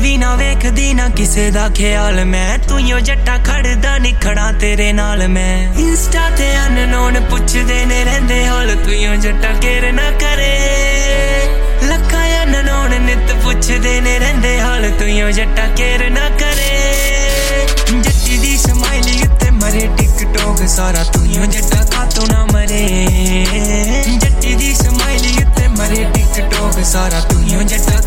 भी ना वेखदी ना किसे दा ख्याल मैं तू यो जट्टा खड़दा नहीं खड़ा तेरे नाल मैं इंस्टा ते अननोन पुछदे ने रहंदे हाल तू यो जट्टा केयर ना करे लखा अननोन नित पुछदे ने रहंदे हाल तू यो जट्टा केयर ना करे जट्टी दी स्माइली उत्ते मरे टिकटॉक सारा तू यो जट्टा कातों ना मरे जट्टी दी स्माइली उत्ते मरे टिकटॉक सारा तू यो जट्टा